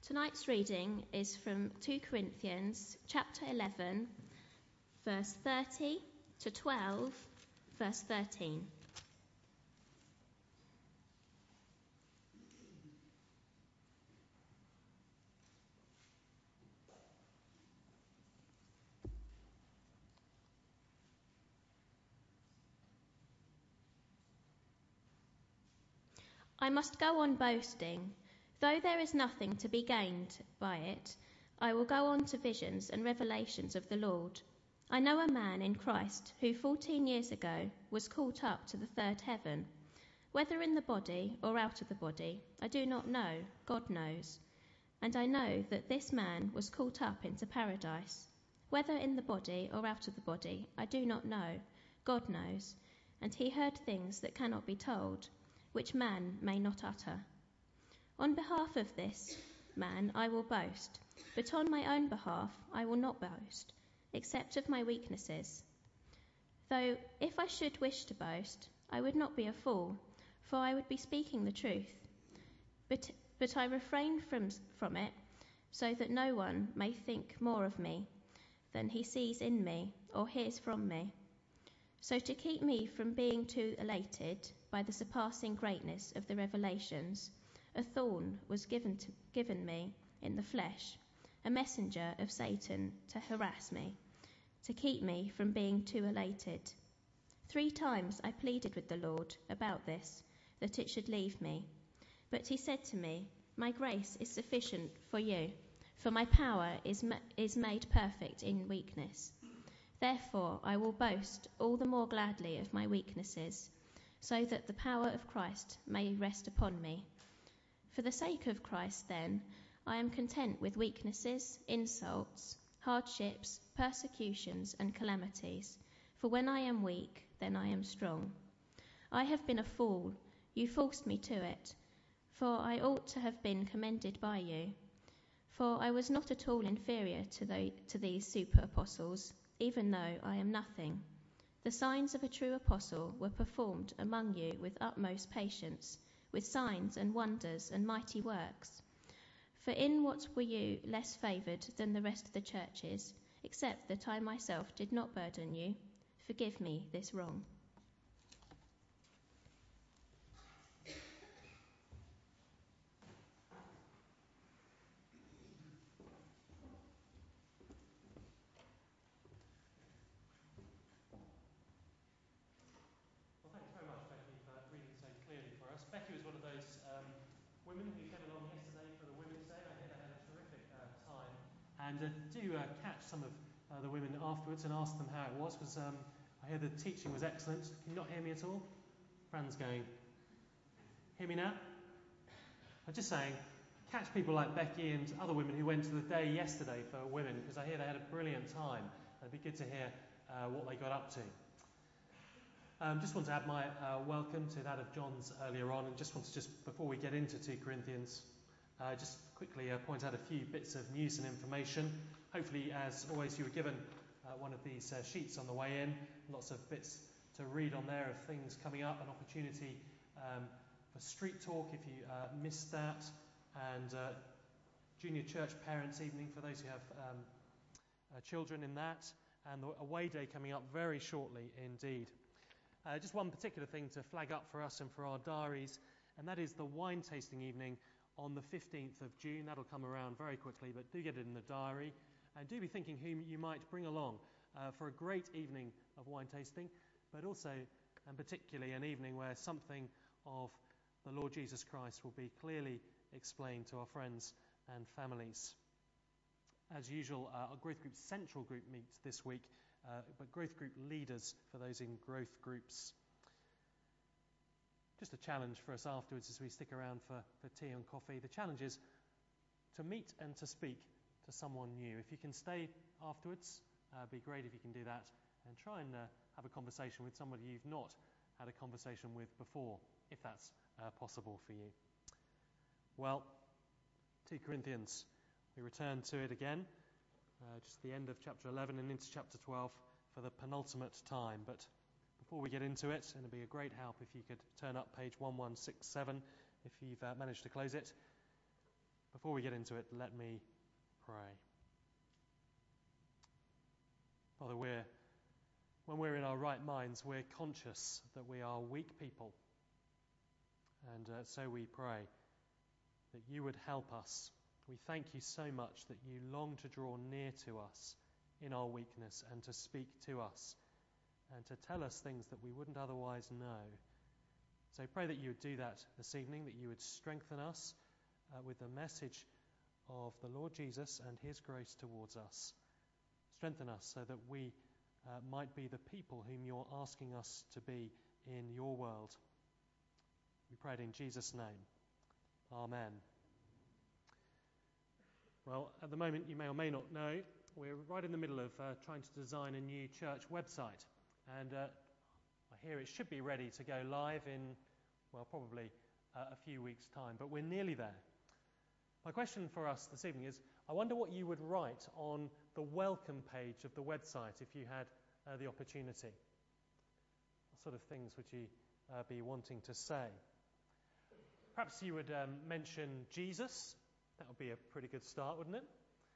Tonight's reading is from 2 Corinthians chapter 11, verse 30 to 12, verse 13. I must go on boasting. Though there is nothing to be gained by it, I will go on to visions and revelations of the Lord. I know a man in Christ who 14 years ago was caught up to the third heaven. Whether in the body or out of the body, I do not know, God knows. And I know that this man was caught up into paradise. Whether in the body or out of the body, I do not know, God knows. And he heard things that cannot be told, which man may not utter. On behalf of this man I will boast, but on my own behalf I will not boast, except of my weaknesses. Though if I should wish to boast, I would not be a fool, for I would be speaking the truth. But I refrain from it, so that no one may think more of me than he sees in me or hears from me. So to keep me from being too elated by the surpassing greatness of the revelations, a thorn was given me in the flesh, a messenger of Satan to harass me, to keep me from being too elated. 3 times I pleaded with the Lord about this, that it should leave me. But he said to me, "My grace is sufficient for you, for my power is made perfect in weakness. Therefore I will boast all the more gladly of my weaknesses, so that the power of Christ may rest upon me. For the sake of Christ, then, I am content with weaknesses, insults, hardships, persecutions, and calamities. For when I am weak, then I am strong. I have been a fool. You forced me to it. For I ought to have been commended by you. For I was not at all inferior to these super apostles, even though I am nothing. The signs of a true apostle were performed among you with utmost patience, with signs and wonders and mighty works. For in what were you less favoured than the rest of the churches, except that I myself did not burden you? Forgive me this wrong." Well, thanks very much, Becky, for reading so clearly for us. Becky was one of those women who came along yesterday for the Women's Day. I hear they had a terrific time. And do catch some of the women afterwards and ask them how it was, because I hear the teaching was excellent. Can you not hear me at all? Fran's going, "Hear me now?" I'm just saying, catch people like Becky and other women who went to the day yesterday for women, because I hear they had a brilliant time. It'd be good to hear what they got up to. Just want to add my welcome to that of John's earlier on, and before we get into 2 Corinthians, just quickly point out a few bits of news and information. Hopefully, as always, you were given one of these sheets on the way in. Lots of bits to read on there of things coming up, an opportunity for street talk if you missed that, and junior church parents' evening for those who have children in that, and the away day coming up very shortly indeed. Just one particular thing to flag up for us and for our diaries, and that is the wine tasting evening on the 15th of June. That'll come around very quickly, but do get it in the diary. And do be thinking whom you might bring along for a great evening of wine tasting, but also and particularly an evening where something of the Lord Jesus Christ will be clearly explained to our friends and families. As usual, our Growth Group Central Group meets this week, but Growth Group leaders for those in growth groups. Just a challenge for us afterwards as we stick around for tea and coffee. The challenge is to meet and to speak to someone new. If you can stay afterwards, it'd be great if you can do that, and try and have a conversation with somebody you've not had a conversation with before, if that's possible for you. Well, 2 Corinthians, we return to it again, just the end of chapter 11 and into chapter 12 for the penultimate time. But before we get into it, and it'd be a great help if you could turn up page 1167 if you've managed to close it. Before we get into it, let me pray. Father, when we're in our right minds, we're conscious that we are weak people. And so we pray that you would help us. We thank you so much that you long to draw near to us in our weakness and to speak to us and to tell us things that we wouldn't otherwise know. So pray that you would do that this evening, that you would strengthen us with the message of the Lord Jesus and his grace towards us. Strengthen us so that we might be the people whom you're asking us to be in your world. We pray it in Jesus' name. Amen. Well, at the moment, you may or may not know, we're right in the middle of trying to design a new church website. And I hear it should be ready to go live in, well, probably a few weeks' time. But we're nearly there. My question for us this evening is, I wonder what you would write on the welcome page of the website if you had the opportunity. What sort of things would you be wanting to say? Perhaps you would mention Jesus. That would be a pretty good start, wouldn't it?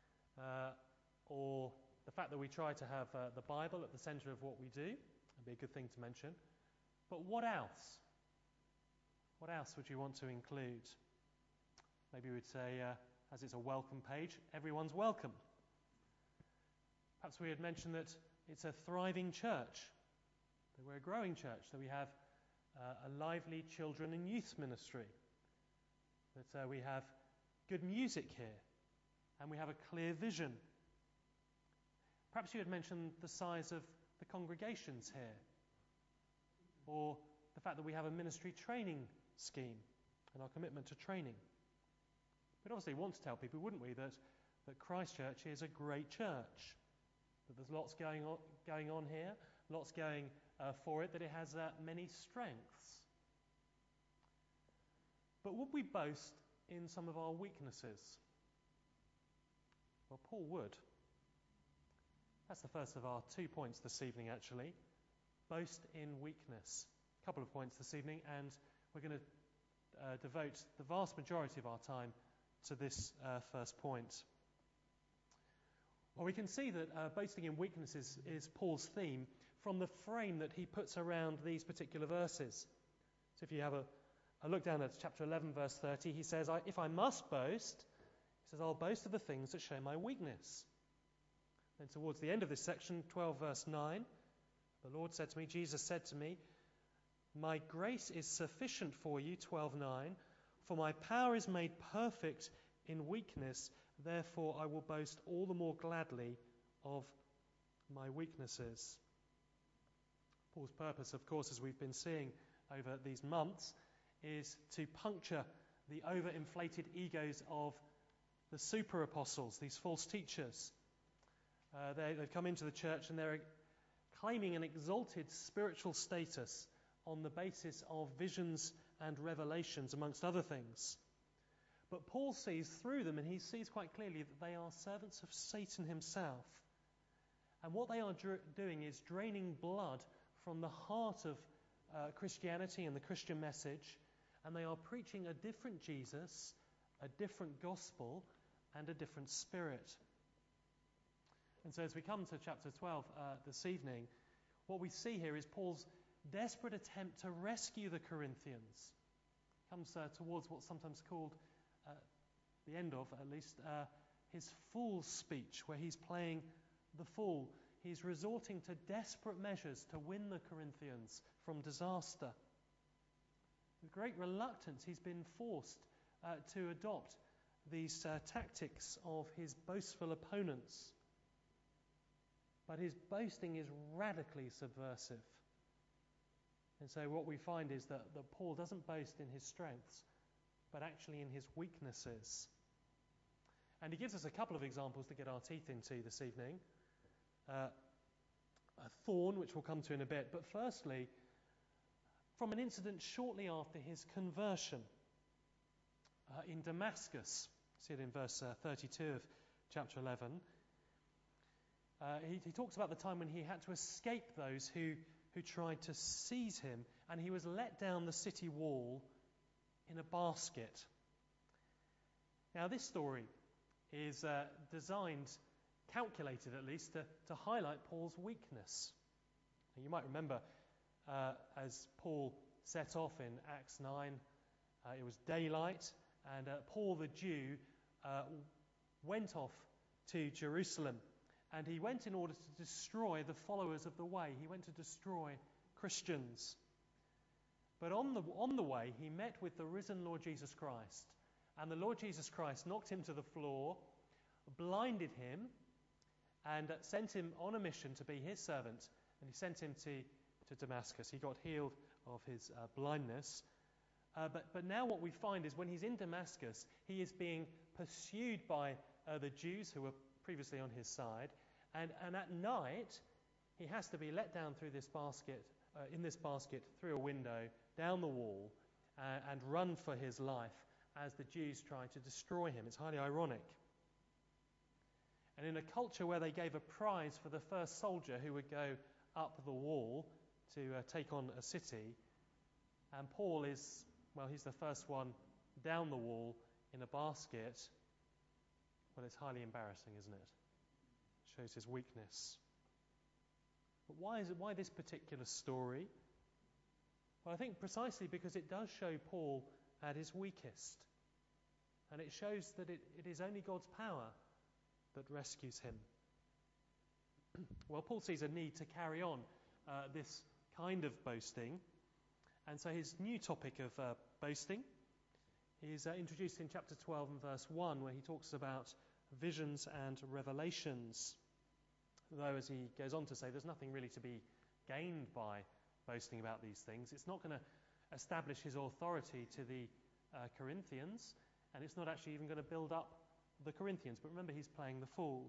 Or the fact that we try to have the Bible at the centre of what we do. That'd be a good thing to mention. But what else? What else would you want to include? Maybe we'd say, as it's a welcome page, everyone's welcome. Perhaps we would mention that it's a thriving church, that we're a growing church, that we have a lively children and youth ministry, that we have good music here, and we have a clear vision. Perhaps you would mention the size of the congregations here, or the fact that we have a ministry training scheme and our commitment to training. We'd obviously want to tell people, wouldn't we, that Christ Church is a great church, that there's lots going on here, lots going for it, that it has many strengths. But would we boast in some of our weaknesses? Well, Paul would. That's the first of our 2 points this evening, actually. Boast in weakness. A couple of points this evening, and we're going to devote the vast majority of our time to this first point. Well, we can see that boasting in weaknesses is Paul's theme from the frame that he puts around these particular verses. So if you have a look down at chapter 11, verse 30, he says, if I must boast, he says, I'll boast of the things that show my weakness. Then towards the end of this section, 12, verse 9, the Lord said to me, Jesus said to me, my grace is sufficient for you, 12:9, for my power is made perfect in weakness, therefore I will boast all the more gladly of my weaknesses. Paul's purpose, of course, as we've been seeing over these months, is to puncture the overinflated egos of the super apostles, these false teachers. They've come into the church and they're claiming an exalted spiritual status on the basis of visions and revelations, amongst other things. But Paul sees through them, and he sees quite clearly that they are servants of Satan himself. And what they are doing is draining blood from the heart of Christianity and the Christian message, and they are preaching a different Jesus, a different gospel, and a different spirit. And so as we come to chapter 12 this evening, what we see here is Paul's desperate attempt to rescue the Corinthians. Comes towards what's sometimes called, the end of at least, his fool's speech, where he's playing the fool. He's resorting to desperate measures to win the Corinthians from disaster. With great reluctance, he's been forced to adopt these tactics of his boastful opponents. But his boasting is radically subversive. And so what we find is that Paul doesn't boast in his strengths, but actually in his weaknesses. And he gives us a couple of examples to get our teeth into this evening. A thorn, which we'll come to in a bit, but firstly, from an incident shortly after his conversion in Damascus. See it in verse 32 of chapter 11. He talks about the time when he had to escape those who tried to seize him, and he was let down the city wall in a basket. Now, this story is designed, calculated at least, to highlight Paul's weakness. Now, you might remember as Paul set off in Acts 9, it was daylight, and Paul the Jew went off to Jerusalem, and he went in order to destroy the followers of the way. He went to destroy Christians. But on the way, he met with the risen Lord Jesus Christ, and the Lord Jesus Christ knocked him to the floor, blinded him, and sent him on a mission to be his servant, and he sent him to Damascus. He got healed of his blindness. But now what we find is when he's in Damascus, he is being pursued by the Jews who were previously on his side, and at night he has to be let down through this basket, through a window, down the wall, and run for his life as the Jews try to destroy him. It's highly ironic. And in a culture where they gave a prize for the first soldier who would go up the wall to take on a city, and Paul is, he's the first one down the wall in a basket. Well, it's highly embarrassing, isn't it? It shows his weakness. But why this particular story? Well, I think precisely because it does show Paul at his weakest. And it shows that it is only God's power that rescues him. Well, Paul sees a need to carry on this kind of boasting. And so his new topic of boasting is introduced in chapter 12 and verse 1, where he talks about visions and revelations. Though, as he goes on to say, there's nothing really to be gained by boasting about these things. It's not going to establish his authority to the Corinthians, and it's not actually even going to build up the Corinthians. But remember, he's playing the fool.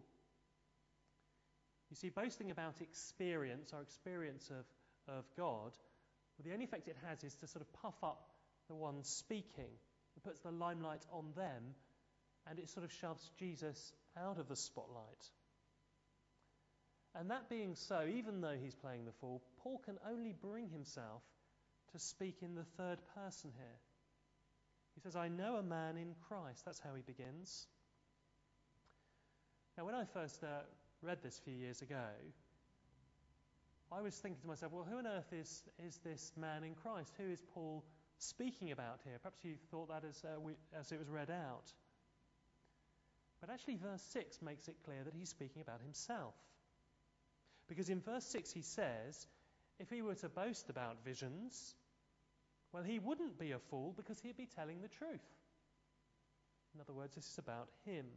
You see, boasting about experience, our experience of God, well, the only effect it has is to sort of puff up the one speaking. It puts the limelight on them, and it sort of shoves Jesus out of the spotlight. And that being so, even though he's playing the fool, Paul can only bring himself to speak in the third person here. He says, I know a man in Christ. That's how he begins. Now, when I first read this a few years ago, I was thinking to myself, well, who on earth is this man in Christ? Who is Paul speaking about here? Perhaps you thought that as it was read out. But actually, verse 6 makes it clear that he's speaking about himself. Because in verse 6 he says, if he were to boast about visions, well, he wouldn't be a fool because he'd be telling the truth. In other words, this is about him.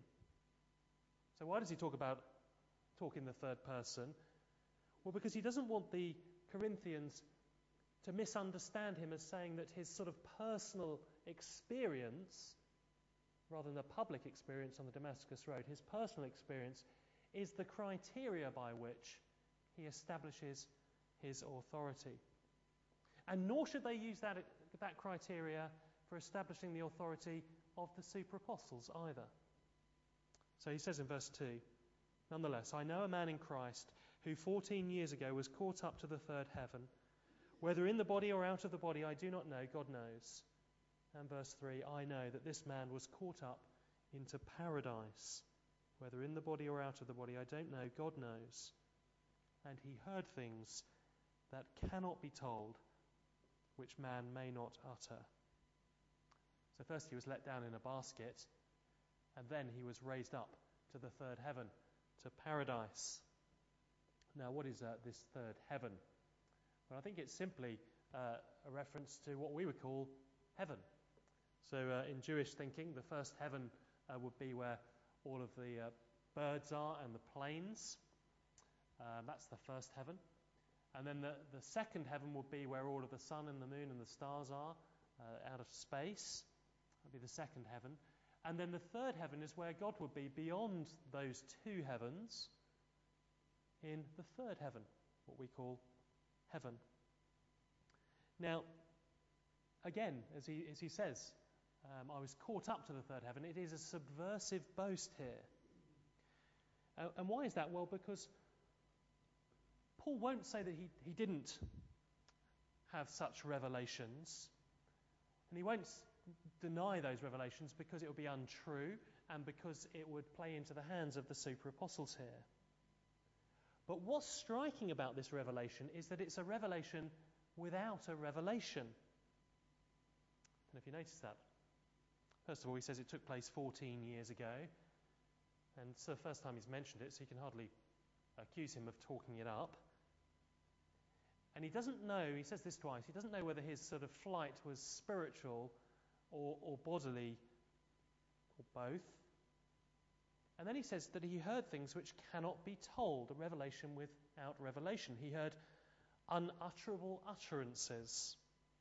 So why does he talk in the third person? Well, because he doesn't want the Corinthians to misunderstand him as saying that his sort of personal experience, rather than the public experience on the Damascus Road, his personal experience is the criteria by which he establishes his authority. And nor should they use that criteria for establishing the authority of the super apostles either. So he says in verse 2, nonetheless, I know a man in Christ who 14 years ago was caught up to the third heaven. Whether in the body or out of the body, I do not know, God knows. And verse 3, I know that this man was caught up into paradise. Whether in the body or out of the body, I don't know, God knows. And he heard things that cannot be told, which man may not utter. So first he was let down in a basket, and then he was raised up to the third heaven, to paradise. Now, what is this third heaven? Well, I think it's simply a reference to what we would call heaven. So in Jewish thinking, the first heaven would be where all of the birds are and the planes. That's the first heaven. And then the second heaven would be where all of the sun and the moon and the stars are, out of space. That would be the second heaven. And then the third heaven is where God would be beyond those two heavens, in the third heaven, what we call heaven. Now, again, as he says, I was caught up to the third heaven. It is a subversive boast here. And why is that? Well, because Paul won't say that he didn't have such revelations, and he won't deny those revelations because it would be untrue and because it would play into the hands of the super apostles here. But what's striking about this revelation is that it's a revelation without a revelation. I don't know if you noticed that. First of all, he says it took place 14 years ago, and it's the first time he's mentioned it, so you can hardly accuse him of talking it up. And he doesn't know, he says this twice, he doesn't know whether his sort of flight was spiritual or bodily, or both. And then he says that he heard things which cannot be told, a revelation without revelation. He heard unutterable utterances.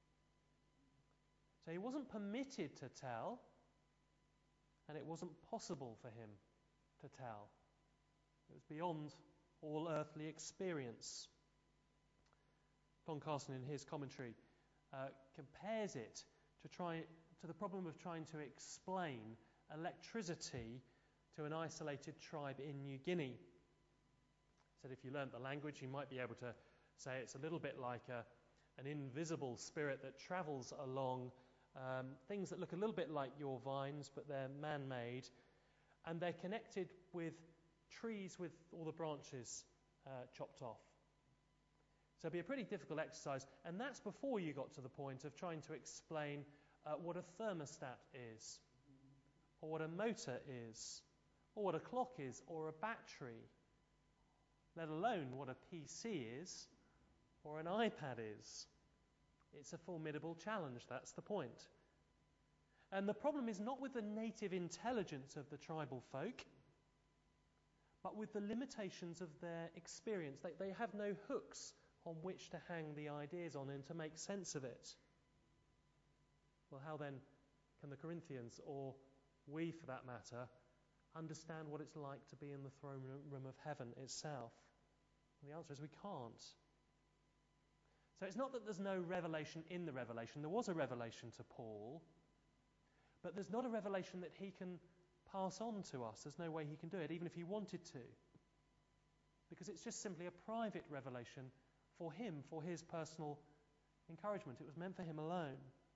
So he wasn't permitted to tell, and it wasn't possible for him to tell. It was beyond all earthly experience. Don Carson, in his commentary, compares it to the problem of trying to explain electricity to an isolated tribe in New Guinea. He said if you learnt the language, you might be able to say it's a little bit like an invisible spirit that travels along things that look a little bit like your vines, but they're man-made, and they're connected with trees with all the branches chopped off. So it'd be a pretty difficult exercise, and that's before you got to the point of trying to explain what a thermostat is, or what a motor is, or what a clock is, or a battery, let alone what a PC is, or an iPad is. It's a formidable challenge, that's the point. And the problem is not with the native intelligence of the tribal folk, but with the limitations of their experience. They have no hooks on which to hang the ideas on and to make sense of it. Well, how then can the Corinthians, or we for that matter, understand what it's like to be in the throne room of heaven itself? And the answer is we can't. So it's not that there's no revelation in the revelation. There was a revelation to Paul, but there's not a revelation that he can pass on to us. There's no way he can do it, even if he wanted to. Because it's just simply a private revelation for him, for his personal encouragement. It was meant for him alone.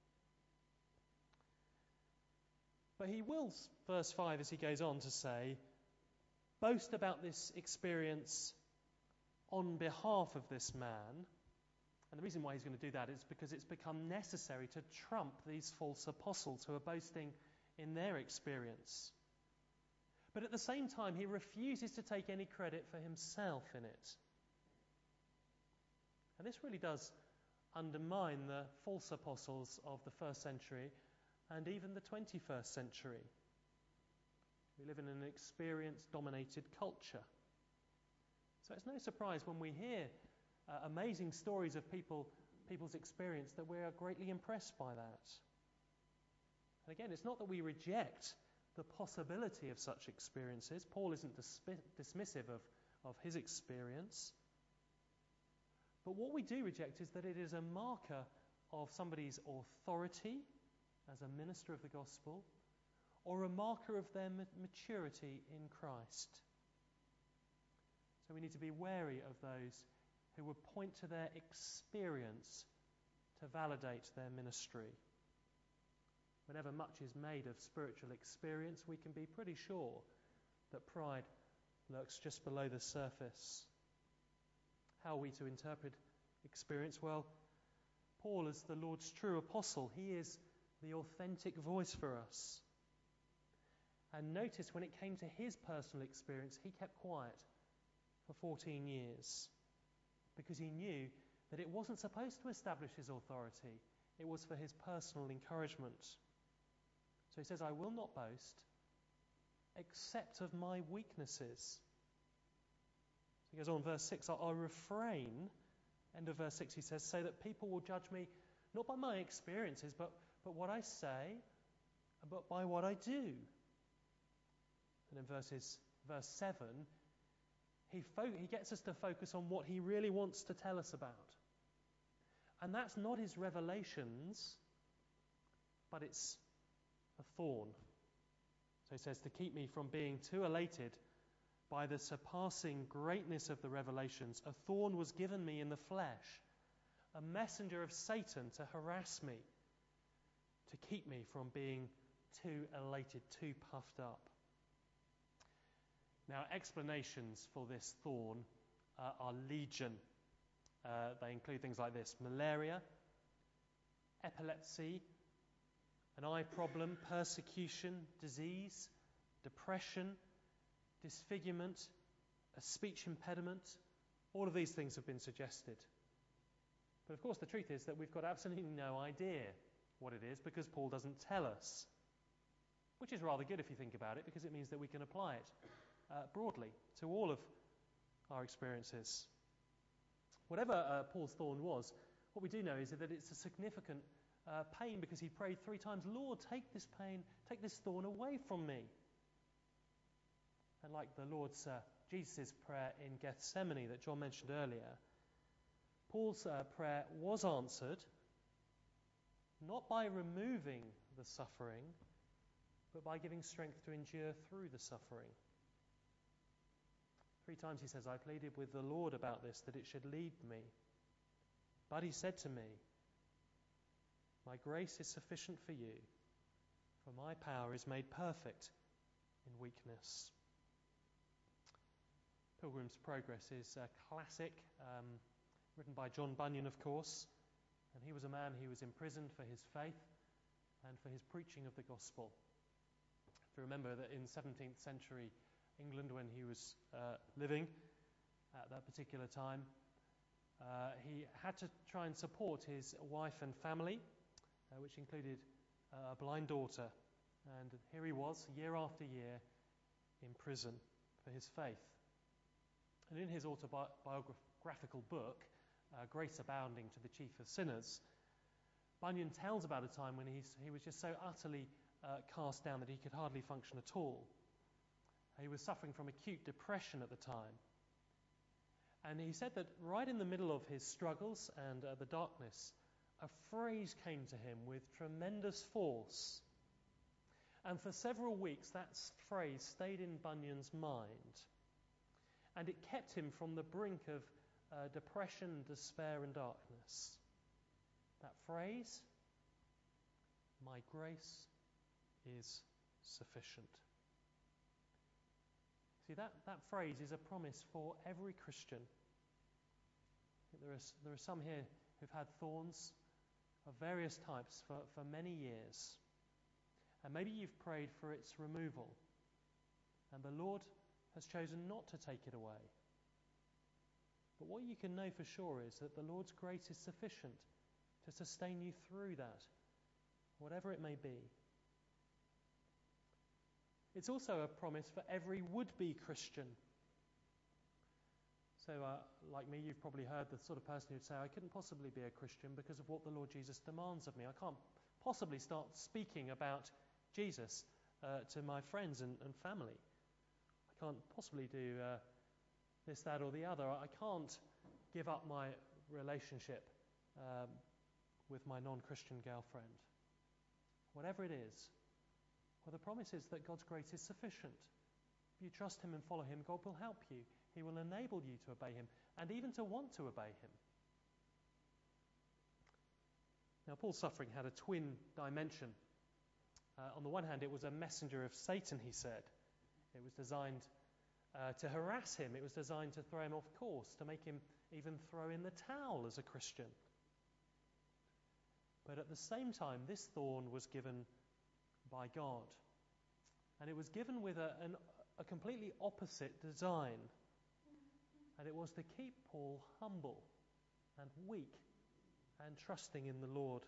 But he will, verse 5, as he goes on to say, boast about this experience on behalf of this man. And the reason why he's going to do that is because it's become necessary to trump these false apostles who are boasting in their experience. But at the same time, he refuses to take any credit for himself in it. And this really does undermine the false apostles of the first century and even the 21st century. We live in an experience-dominated culture. So it's no surprise when we hear amazing stories of people's experience that we are greatly impressed by that. And again, it's not that we reject the possibility of such experiences. Paul isn't dismissive of his experience. But what we do reject is that it is a marker of somebody's authority as a minister of the gospel, or a marker of their maturity in Christ. So we need to be wary of those who would point to their experience to validate their ministry. Whenever much is made of spiritual experience, we can be pretty sure that pride lurks just below the surface. How are we to interpret experience? Well, Paul, as the Lord's true apostle, he is the authentic voice for us. And notice when it came to his personal experience, he kept quiet for 14 years because he knew that it wasn't supposed to establish his authority. It was for his personal encouragement. So he says, I will not boast except of my weaknesses. He goes on, verse 6, I'll refrain, end of verse 6 he says, so that people will judge me not by my experiences, but what I say, but by what I do. And in verse 7, he gets us to focus on what he really wants to tell us about. And that's not his revelations, but it's a thorn. So he says, to keep me from being too elated by the surpassing greatness of the revelations, a thorn was given me in the flesh, a messenger of Satan to harass me, to keep me from being too elated, too puffed up. Now, explanations for this thorn are legion. They include things like this: malaria, epilepsy, an eye problem, persecution, disease, depression, disfigurement, a speech impediment. All of these things have been suggested. But of course the truth is that we've got absolutely no idea what it is, because Paul doesn't tell us. Which is rather good if you think about it, because it means that we can apply it broadly to all of our experiences. Whatever Paul's thorn was, what we do know is that it's a significant pain, because he prayed 3 times, "Lord, take this pain, take this thorn away from me." And like the Lord's, Jesus' prayer in Gethsemane that John mentioned earlier, Paul's prayer was answered, not by removing the suffering, but by giving strength to endure through the suffering. 3 times he says, "I pleaded with the Lord about this, that it should lead me. But he said to me, 'My grace is sufficient for you, for my power is made perfect in weakness.'" Pilgrim's Progress is a classic, written by John Bunyan, of course. And he was a man who was imprisoned for his faith and for his preaching of the gospel. If you remember that in 17th century England, when he was living at that particular time, he had to try and support his wife and family, which included a blind daughter. And here he was, year after year, in prison for his faith. And in his autobiographical book, Grace Abounding to the Chief of Sinners, Bunyan tells about a time when he was just so utterly cast down that he could hardly function at all. He was suffering from acute depression at the time. And he said that right in the middle of his struggles and the darkness, a phrase came to him with tremendous force. And for several weeks, that phrase stayed in Bunyan's mind. And it kept him from the brink of depression, despair, and darkness. That phrase, "My grace is sufficient." See, that phrase is a promise for every Christian. There are some here who've had thorns of various types for many years. And maybe you've prayed for its removal, and the Lord has chosen not to take it away. But what you can know for sure is that the Lord's grace is sufficient to sustain you through that, whatever it may be. It's also a promise for every would-be Christian. So, like me, you've probably heard the sort of person who'd say, "I couldn't possibly be a Christian because of what the Lord Jesus demands of me. I can't possibly start speaking about Jesus to my friends and family. I can't possibly do this, that, or the other. I can't give up my relationship with my non-Christian girlfriend." Whatever it is, well, the promise is that God's grace is sufficient. If you trust him and follow him, God will help you. He will enable you to obey him, and even to want to obey him. Now, Paul's suffering had a twin dimension. On the one hand, it was a messenger of Satan, he said. It was designed to harass him. It was designed to throw him off course, to make him even throw in the towel as a Christian. But at the same time, this thorn was given by God. And it was given with a completely opposite design. And it was to keep Paul humble and weak and trusting in the Lord.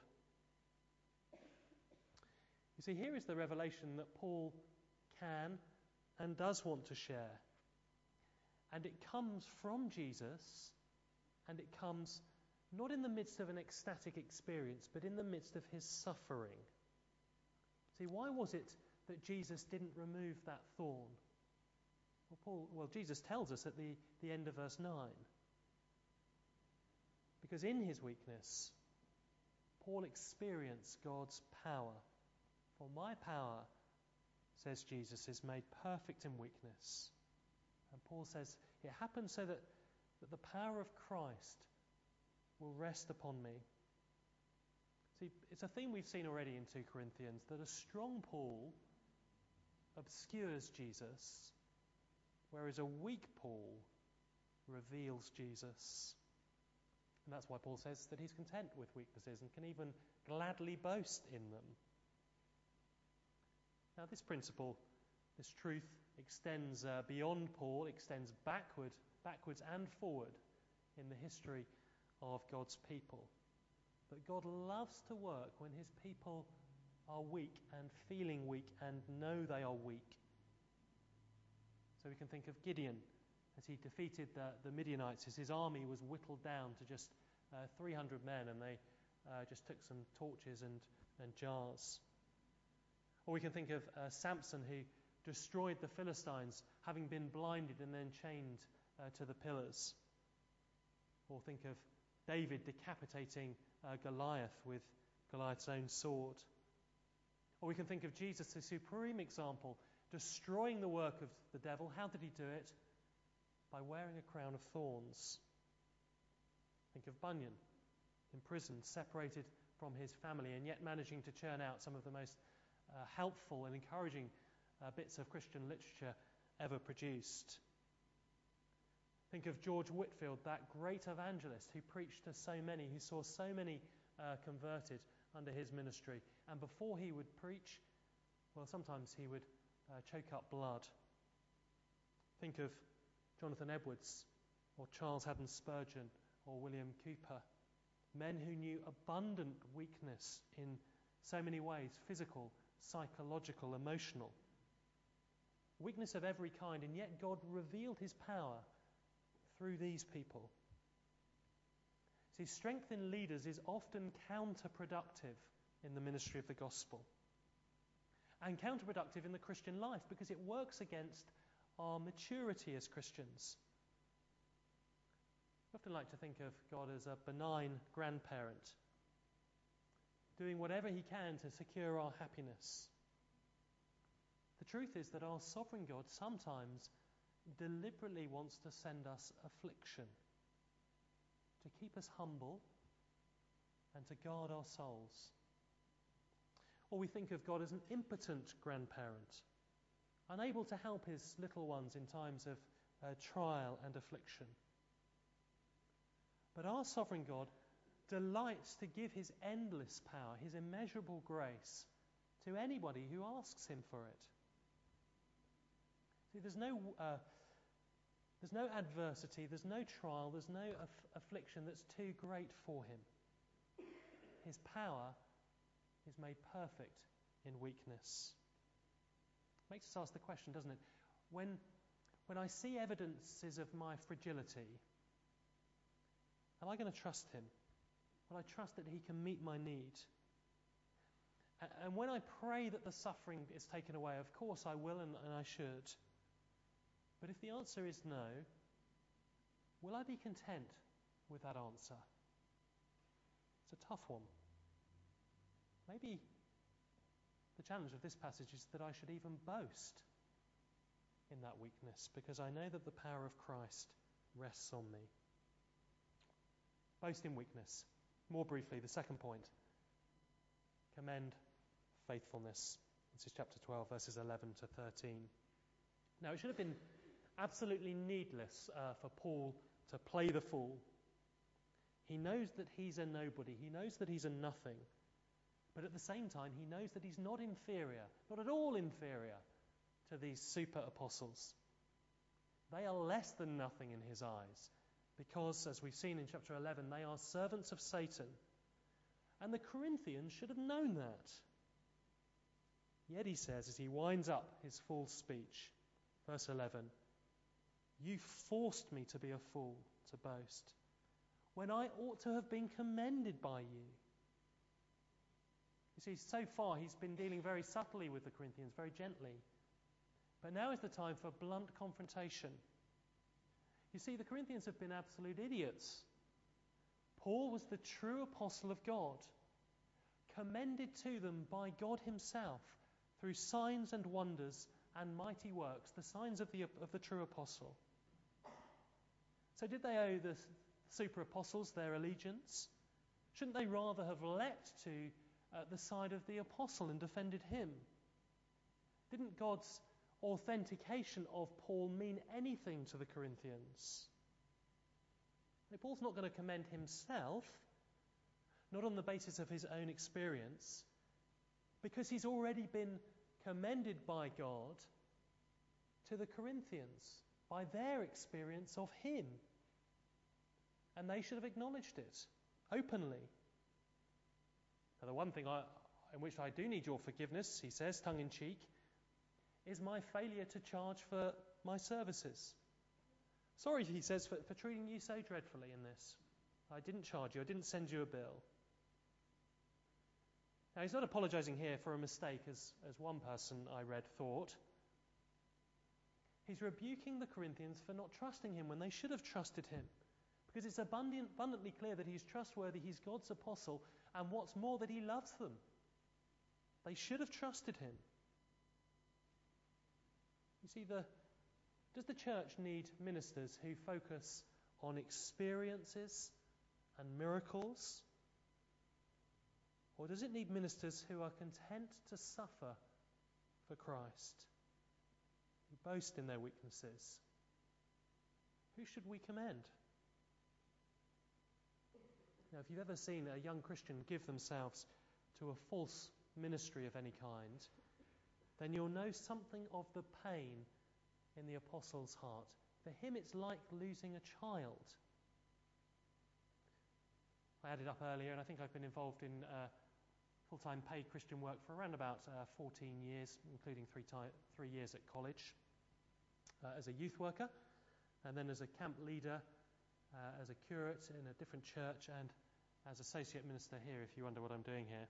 You see, here is the revelation that Paul can and does want to share. And it comes from Jesus, and it comes not in the midst of an ecstatic experience, but in the midst of his suffering. See, why was it that Jesus didn't remove that thorn? Well, Jesus tells us at the end of verse 9. Because in his weakness, Paul experienced God's power. "For my power," says Jesus, "is made perfect in weakness." And Paul says, it happens so that the power of Christ will rest upon me. See, it's a theme we've seen already in 2 Corinthians, that a strong Paul obscures Jesus, whereas a weak Paul reveals Jesus. And that's why Paul says that he's content with weaknesses and can even gladly boast in them. Now, this principle, this truth, extends beyond Paul, extends backwards and forward in the history of God's people. That God loves to work when his people are weak and feeling weak and know they are weak. So we can think of Gideon as he defeated the Midianites, as his army was whittled down to just 300 men, and they just took some torches and jars. Or we can think of Samson, who destroyed the Philistines, having been blinded and then chained to the pillars. Or think of David decapitating Goliath with Goliath's own sword. Or we can think of Jesus, the supreme example, destroying the work of the devil. How did he do it? By wearing a crown of thorns. Think of Bunyan, imprisoned, separated from his family, and yet managing to churn out some of the most helpful and encouraging bits of Christian literature ever produced. Think of George Whitefield, that great evangelist who preached to so many, who saw so many converted under his ministry. And before he would preach, well, sometimes he would choke up blood. Think of Jonathan Edwards, or Charles Haddon Spurgeon, or William Cowper. Men who knew abundant weakness in so many ways: physical, psychological, emotional. Weakness of every kind, and yet God revealed his power through these people. See, strength in leaders is often counterproductive in the ministry of the gospel, and counterproductive in the Christian life, because it works against our maturity as Christians. I often like to think of God as a benign grandparent, doing whatever he can to secure our happiness. The truth is that our sovereign God sometimes deliberately wants to send us affliction to keep us humble and to guard our souls. Or we think of God as an impotent grandparent, unable to help his little ones in times of trial and affliction. But our sovereign God delights to give his endless power, his immeasurable grace, to anybody who asks him for it. See, there's no adversity, there's no trial, there's no affliction that's too great for him. His power is made perfect in weakness. Makes us ask the question, doesn't it? When I see evidences of my fragility, am I going to trust him? Will I trust that he can meet my need? And when I pray that the suffering is taken away, of course I will and I should. But if the answer is no, will I be content with that answer? It's a tough one. Maybe the challenge of this passage is that I should even boast in that weakness, because I know that the power of Christ rests on me. Boast in weakness. More briefly, the second point: commend faithfulness. This is chapter 12, verses 11 to 13. Now, it should have been absolutely needless for Paul to play the fool. He knows that he's a nobody. He knows that he's a nothing. But at the same time, he knows that he's not inferior, not at all inferior to these super apostles. They are less than nothing in his eyes, because, as we've seen in chapter 11, they are servants of Satan. And the Corinthians should have known that. Yet he says, as he winds up his fool speech, verse 11, "You forced me to be a fool, to boast, when I ought to have been commended by you." You see, so far he's been dealing very subtly with the Corinthians, very gently. But now is the time for blunt confrontation. You see, the Corinthians have been absolute idiots. Paul was the true apostle of God, commended to them by God himself through signs and wonders and mighty works, the signs of the true apostle. So did they owe the super apostles their allegiance? Shouldn't they rather have leapt to the side of the apostle and defended him? Didn't God's authentication of Paul mean anything to the Corinthians? Paul's not going to commend himself, not on the basis of his own experience, because he's already been commended by God to the Corinthians by their experience of him. And they should have acknowledged it openly. Now, the one thing in which I do need your forgiveness, he says, tongue-in-cheek, is my failure to charge for my services. Sorry, he says, for treating you so dreadfully in this. I didn't charge you. I didn't send you a bill. Now, he's not apologising here for a mistake, as one person I read thought. He's rebuking the Corinthians for not trusting him when they should have trusted him. Because it's abundantly clear that he's trustworthy, he's God's apostle, and what's more, that he loves them. They should have trusted him. You see, does the church need ministers who focus on experiences and miracles? Or does it need ministers who are content to suffer for Christ, who boast in their weaknesses? Who should we commend? Now, if you've ever seen a young Christian give themselves to a false ministry of any kind, then you'll know something of the pain in the apostle's heart. For him, it's like losing a child. I added up earlier, and I think I've been involved in full-time paid Christian work for around about 14 years, including 3 years at college, as a youth worker, and then as a camp leader, as a curate in a different church, and as associate minister here, if you wonder what I'm doing here.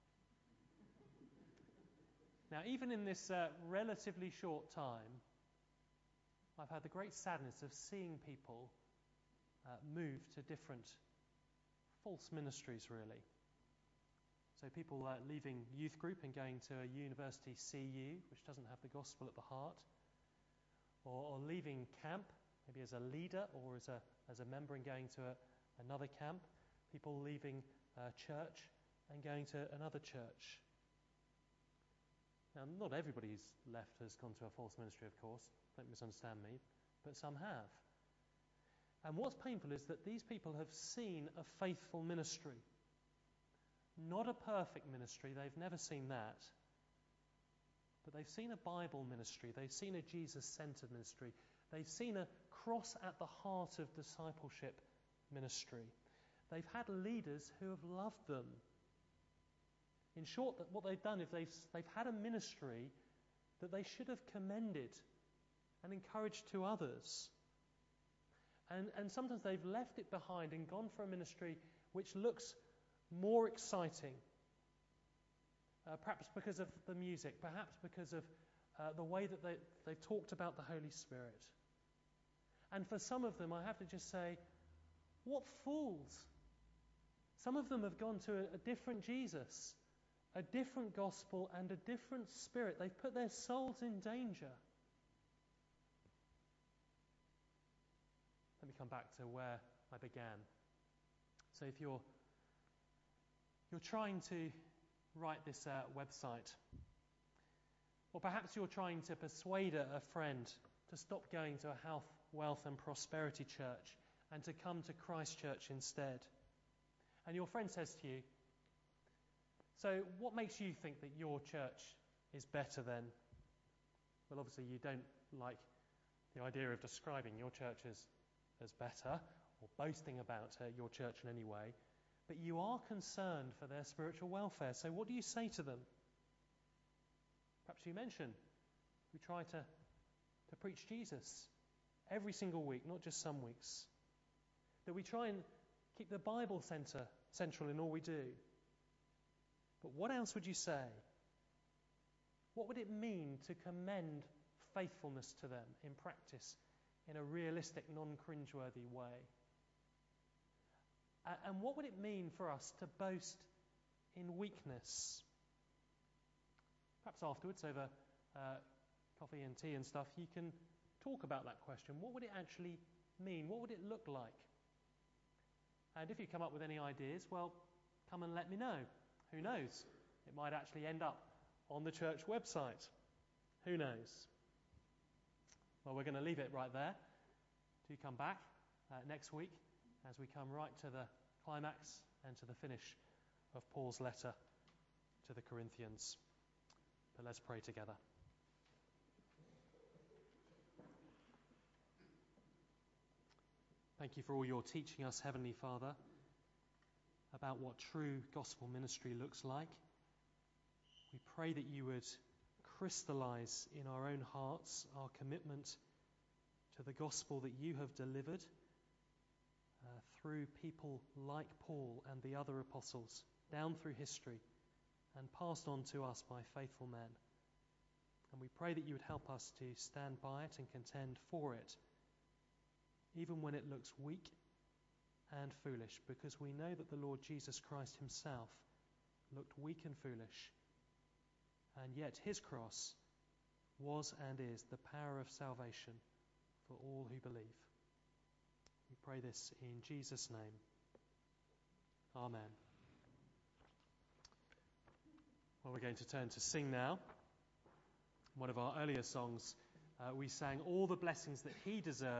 Now, even in this relatively short time, I've had the great sadness of seeing people move to different false ministries, really. So people leaving youth group and going to a university CU, which doesn't have the gospel at the heart, or leaving camp, maybe as a leader or as a member and going to another camp. People leaving church and going to another church. Now, not everybody who's left has gone to a false ministry, of course. Don't misunderstand me. But some have. And what's painful is that these people have seen a faithful ministry. Not a perfect ministry. They've never seen that. But they've seen a Bible ministry. They've seen a Jesus-centered ministry. They've seen a cross at the heart of discipleship ministry. They've had leaders who have loved them. In short, that what they've done is they've had a ministry that they should have commended and encouraged to others. And sometimes they've left it behind and gone for a ministry which looks more exciting. Perhaps because of the music, perhaps because of the way that they've talked about the Holy Spirit. And for some of them, I have to just say, what fools! Some of them have gone to a different Jesus, a different gospel, and a different spirit. They've put their souls in danger. Let me come back to where I began. So if you're trying to write this website, or perhaps you're trying to persuade a friend to stop going to a health, wealth and prosperity church and to come to Christ Church instead. And your friend says to you, so what makes you think that your church is better then? Well, obviously you don't like the idea of describing your church as better or boasting about your church in any way, but you are concerned for their spiritual welfare. So what do you say to them? Perhaps you mention, we try to preach Jesus every single week, not just some weeks. That we try and keep the Bible central in all we do. But what else would you say? What would it mean to commend faithfulness to them in practice, in a realistic, non-cringeworthy way? And what would it mean for us to boast in weakness? Perhaps afterwards, over coffee and tea and stuff, you can talk about that question. What would it actually mean? What would it look like? And if you come up with any ideas, well, come and let me know. Who knows? It might actually end up on the church website. Who knows? Well, we're going to leave it right there. Do come back next week as we come right to the climax and to the finish of Paul's letter to the Corinthians. But let's pray together. Thank you for all your teaching us, Heavenly Father, about what true gospel ministry looks like. We pray that you would crystallize in our own hearts our commitment to the gospel that you have delivered through people like Paul and the other apostles down through history and passed on to us by faithful men. And we pray that you would help us to stand by it and contend for it, even when it looks weak and foolish, because we know that the Lord Jesus Christ himself looked weak and foolish, and yet his cross was and is the power of salvation for all who believe. We pray this in Jesus' name. Amen. Well, we're going to turn to sing now. One of our earlier songs, we sang all the blessings that he deserves.